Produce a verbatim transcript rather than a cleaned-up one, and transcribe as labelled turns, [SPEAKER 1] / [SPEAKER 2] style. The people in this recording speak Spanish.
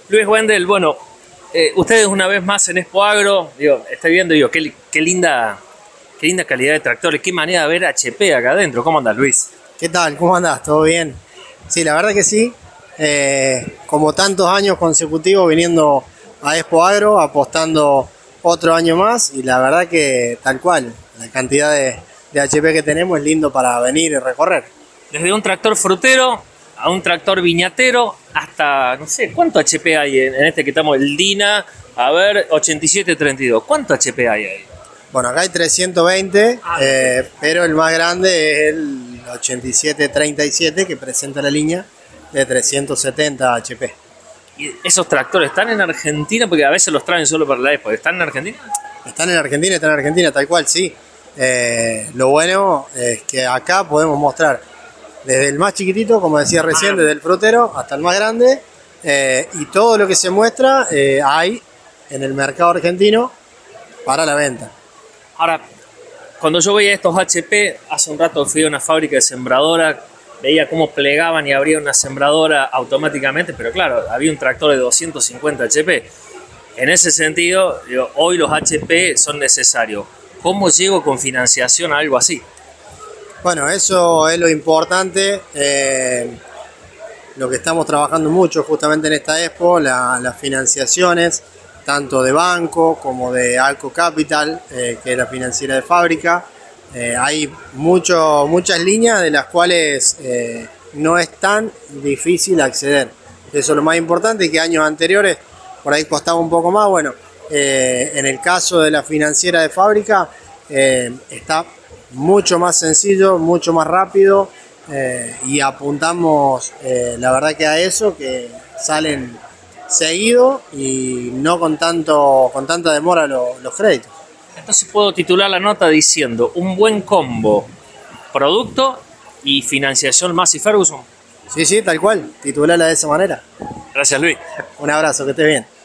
[SPEAKER 1] Luis Wendel, bueno, eh, ustedes una vez más en Expo Agro, digo, estoy viendo, digo, qué, qué linda, qué linda calidad de tractores, qué manera de ver H P acá adentro. ¿Cómo andas, Luis?
[SPEAKER 2] ¿Qué tal? ¿Cómo andás? ¿Todo bien? Sí, la verdad que sí. Eh, como tantos años consecutivos viniendo a Expo Agro, apostando otro año más, y la verdad que tal cual, la cantidad de, de H P que tenemos es lindo para venir y recorrer.
[SPEAKER 1] Desde un tractor frutero a un tractor viñatero hasta, no sé, ¿cuánto H P hay en, en este que estamos, el Dina? A ver, ochenta y siete treinta y dos. ¿Cuánto H P hay ahí?
[SPEAKER 2] Bueno, acá hay trescientos veinte,
[SPEAKER 1] Ah,
[SPEAKER 2] eh, pero el más grande es el ochenta y siete treinta y siete que presenta la línea de trescientos setenta H P.
[SPEAKER 1] ¿Y esos tractores están en Argentina? Porque a veces los traen solo para la Expo. ¿Están en Argentina?
[SPEAKER 2] Están en Argentina, están en Argentina, tal cual, sí. Eh, lo bueno es que acá podemos mostrar desde el más chiquitito, como decía recién, desde el frutero hasta el más grande, eh, y todo lo que se muestra eh, hay en el mercado argentino para la venta.
[SPEAKER 1] Ahora, cuando yo veía estos H P, hace un rato fui a una fábrica de sembradora, veía cómo plegaban y abrían una sembradora automáticamente, pero claro, había un tractor de doscientos cincuenta H P. En ese sentido, digo, hoy los H P son necesarios. ¿Cómo llego con financiación a algo así?
[SPEAKER 2] Bueno, eso es lo importante, eh, lo que estamos trabajando mucho justamente en esta Expo, la, las financiaciones, tanto de banco como de Alco Capital, eh, que es la financiera de fábrica. Eh, hay mucho, muchas líneas de las cuales eh, no es tan difícil acceder. Eso es lo más importante, que años anteriores por ahí costaba un poco más. Bueno, eh, en el caso de la financiera de fábrica eh, está mucho más sencillo, mucho más rápido, eh, y apuntamos eh, la verdad que a eso, que salen seguido y no con, tanto, con tanta demora lo, los créditos.
[SPEAKER 1] Entonces puedo titular la nota diciendo un buen combo, producto y financiación Massey Ferguson.
[SPEAKER 2] Sí, sí, tal cual, titularla de esa manera.
[SPEAKER 1] Gracias, Luis.
[SPEAKER 2] Un abrazo, que estés bien.